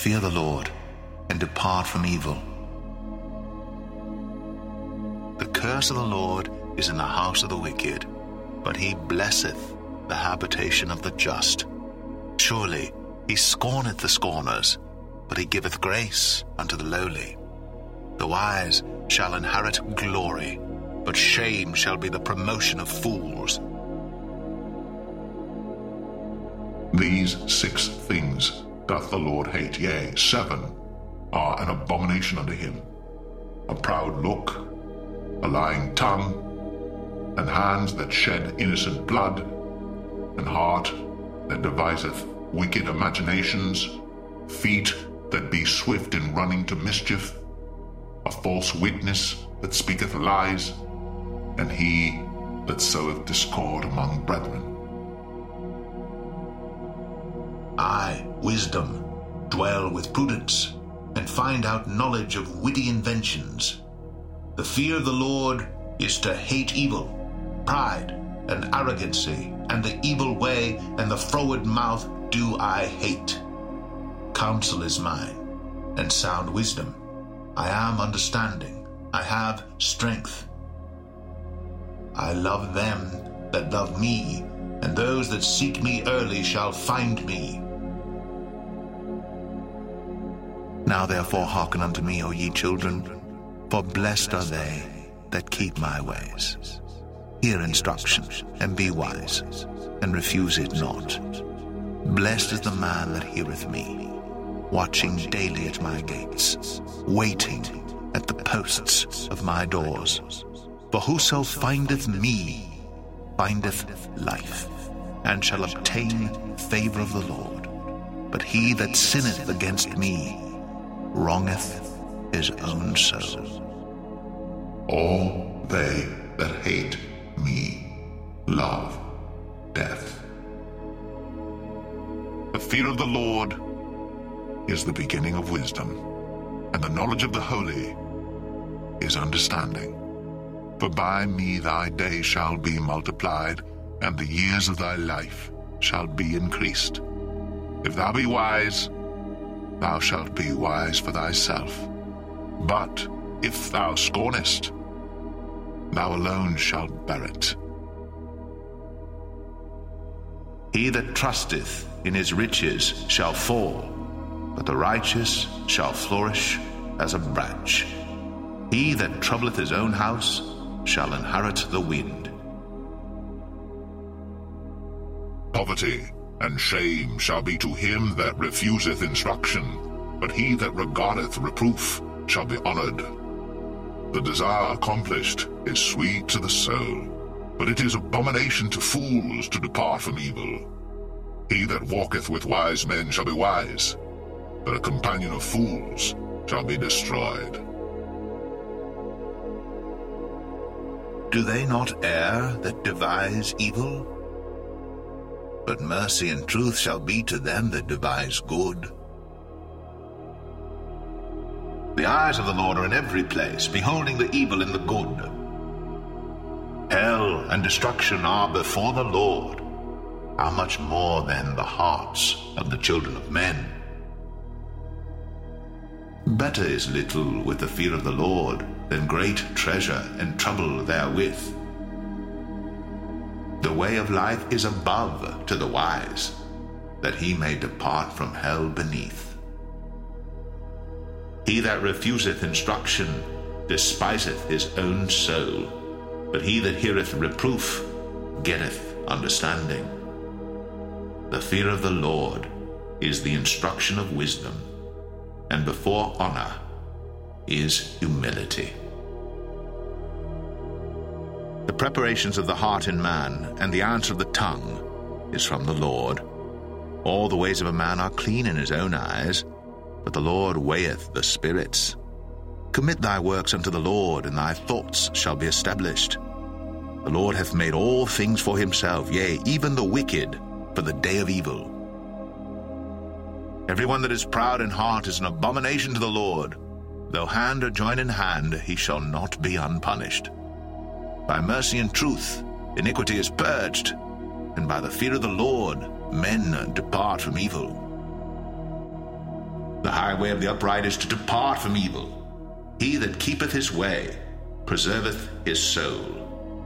Fear the Lord, and depart from evil. The curse of the Lord is in the house of the wicked, but he blesseth the habitation of the just. Surely he scorneth the scorners, but he giveth grace unto the lowly. The wise shall inherit glory, but shame shall be the promotion of fools. These 6 things doth the Lord hate, yea, 7 are an abomination unto him: a proud look, a lying tongue, and hands that shed innocent blood, and heart that deviseth wicked imaginations, feet that be swift in running to mischief, a false witness that speaketh lies, and he that soweth discord among brethren. I, wisdom, dwell with prudence, and find out knowledge of witty inventions. The fear of the Lord is to hate evil, pride, and arrogancy, and the evil way, and the froward mouth do I hate. Counsel is mine, and sound wisdom. I am understanding, I have strength. I love them that love me, and those that seek me early shall find me. Now therefore hearken unto me, O ye children, for blessed are they that keep my ways. Hear instruction, and be wise, and refuse it not. Blessed is the man that heareth me, watching daily at my gates, waiting at the posts of my doors. For whoso findeth me findeth life, and shall obtain favor of the Lord. But he that sinneth against me wrongeth his own soul. All they that hate me love death. The fear of the Lord is the beginning of wisdom, and the knowledge of the holy is understanding. For by me thy days shall be multiplied, and the years of thy life shall be increased. If thou be wise, thou shalt be wise for thyself. But if thou scornest, thou alone shalt bear it. He that trusteth in his riches shall fall, but the righteous shall flourish as a branch. He that troubleth his own house shall inherit the wind. Poverty and shame shall be to him that refuseth instruction, but he that regardeth reproof shall be honored. The desire accomplished is sweet to the soul, but it is abomination to fools to depart from evil. He that walketh with wise men shall be wise, but a companion of fools shall be destroyed. Do they not err that devise evil? But mercy and truth shall be to them that devise good. The eyes of the Lord are in every place, beholding the evil and the good. Hell and destruction are before the Lord. How much more then the hearts of the children of men? Better is little with the fear of the Lord than great treasure and trouble therewith. The way of life is above to the wise, that he may depart from hell beneath. He that refuseth instruction despiseth his own soul, but he that heareth reproof getteth understanding. The fear of the Lord is the instruction of wisdom, and before honor is humility. The preparations of the heart in man, and the answer of the tongue, is from the Lord. All the ways of a man are clean in his own eyes, but the Lord weigheth the spirits. Commit thy works unto the Lord, and thy thoughts shall be established. The Lord hath made all things for himself, yea, even the wicked, for the day of evil. Every one that is proud in heart is an abomination to the Lord. Though hand or join in hand, he shall not be unpunished. By mercy and truth iniquity is purged, and by the fear of the Lord men depart from evil. The highway of the upright is to depart from evil. He that keepeth his way preserveth his soul.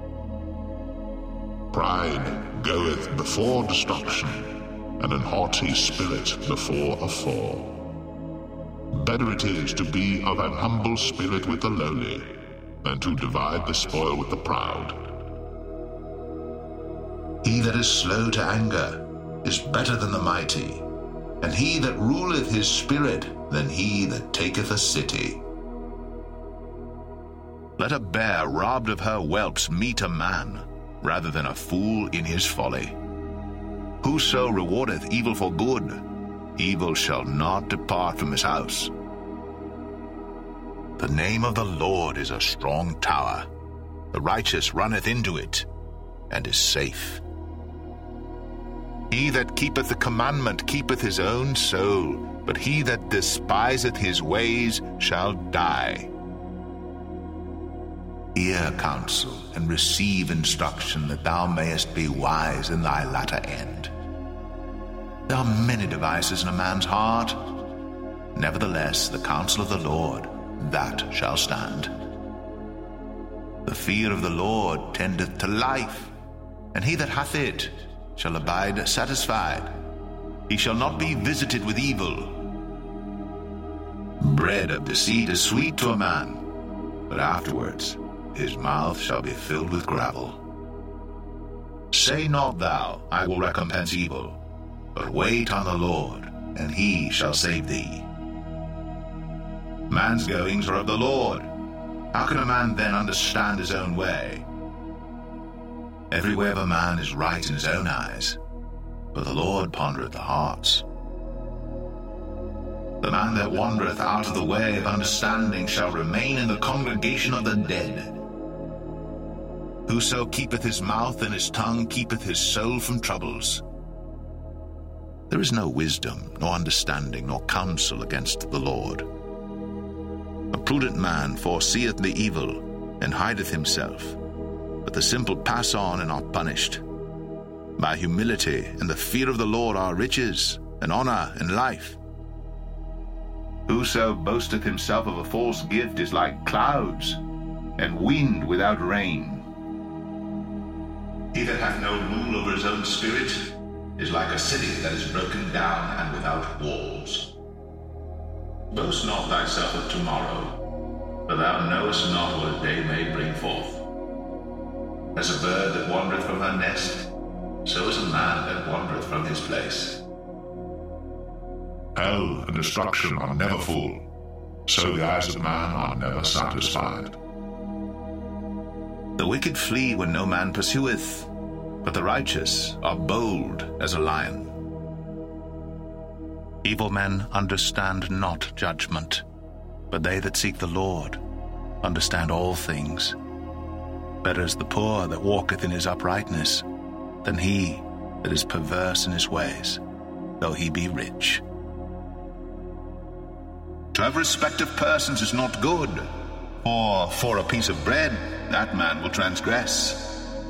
Pride goeth before destruction, and an haughty spirit before a fall. Better it is to be of an humble spirit with the lowly, than to divide the spoil with the proud. He that is slow to anger is better than the mighty, and he that ruleth his spirit than he that taketh a city. Let a bear robbed of her whelps meet a man, rather than a fool in his folly. Whoso rewardeth evil for good, evil shall not depart from his house. The name of the Lord is a strong tower. The righteous runneth into it, and is safe. He that keepeth the commandment keepeth his own soul, but he that despiseth his ways shall die. Hear counsel, and receive instruction, that thou mayest be wise in thy latter end. There are many devices in a man's heart. Nevertheless, the counsel of the Lord, that shall stand. The fear of the Lord tendeth to life, and he that hath it shall abide satisfied. He shall not be visited with evil. Bread of deceit is sweet to a man, but afterwards his mouth shall be filled with gravel. Say not thou, I will recompense evil, but wait on the Lord, and he shall save thee. Man's goings are of the Lord. How can a man then understand his own way? Every way of a man is right in his own eyes, but the Lord pondereth the hearts. The man that wandereth out of the way of understanding shall remain in the congregation of the dead. Whoso keepeth his mouth and his tongue keepeth his soul from troubles. There is no wisdom, nor understanding, nor counsel against the Lord. A prudent man foreseeth the evil, and hideth himself, but the simple pass on and are punished. By humility and the fear of the Lord are riches, and honor, and life. Whoso boasteth himself of a false gift is like clouds, and wind without rain. He that hath no rule over his own spirit is like a city that is broken down and without walls. Boast not thyself of tomorrow, for thou knowest not what a day may bring forth. As a bird that wandereth from her nest, so is a man that wandereth from his place. Hell and destruction are never full, so the eyes of man are never satisfied. The wicked flee when no man pursueth, but the righteous are bold as a lion. Evil men understand not judgment, but they that seek the Lord understand all things. Better is the poor that walketh in his uprightness than he that is perverse in his ways, though he be rich. To have respect of persons is not good, for a piece of bread that man will transgress.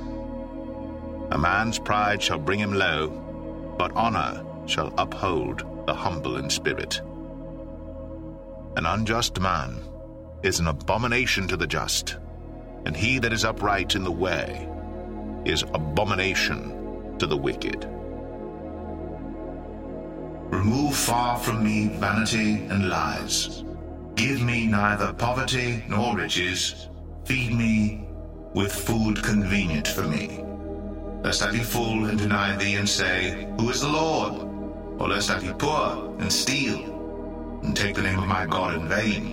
A man's pride shall bring him low, but honor shall uphold the humble in spirit. An unjust man is an abomination to the just, and he that is upright in the way is abomination to the wicked. Remove far from me vanity and lies. Give me neither poverty nor riches. Feed me with food convenient for me. Lest I be full and deny thee and say, Who is the Lord? Or lest I be poor and steal, and take the name of my God in vain.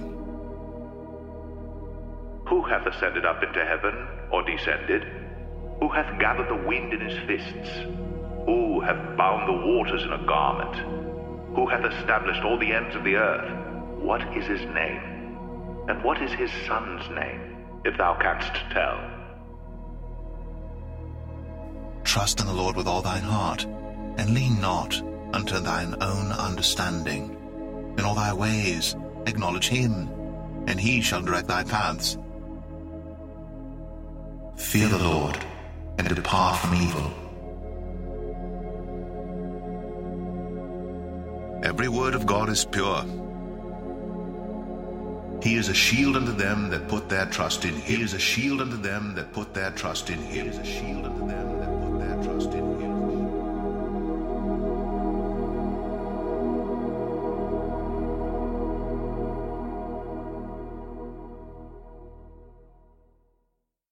Who hath ascended up into heaven, or descended? Who hath gathered the wind in his fists? Who hath bound the waters in a garment? Who hath established all the ends of the earth? What is his name? And what is his son's name, if thou canst tell? Trust in the Lord with all thine heart, and lean not unto thine own understanding. In all thy ways acknowledge him, and he shall direct thy paths. Fear the Lord, and depart from evil. Every word of God is pure. He is a shield unto them that put their trust in him. He is a shield unto them that put their trust in him. He is a shield unto them that put their trust in him.